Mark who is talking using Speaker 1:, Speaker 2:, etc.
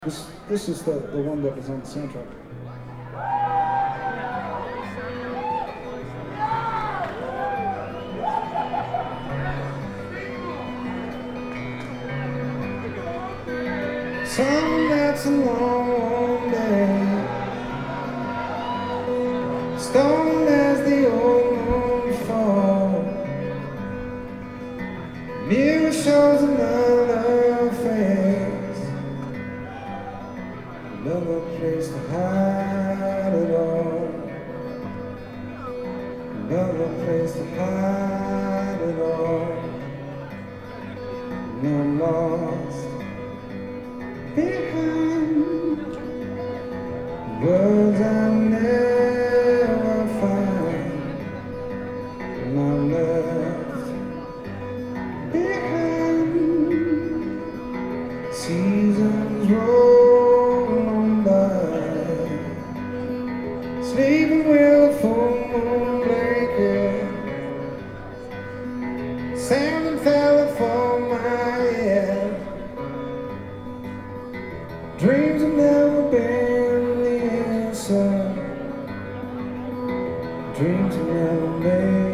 Speaker 1: This is the one that was on the soundtrack. Some that's a long day, stoned as the old moon fall. Mirror shows another face, another place to hide it all, another place to hide it all. And I'm lost behind words I never find, and I'm left behind. Seasons roll on by, sleeping with a full moon blanket. Salmon fell for my head. Dreams have never been the answer. Dreams have never made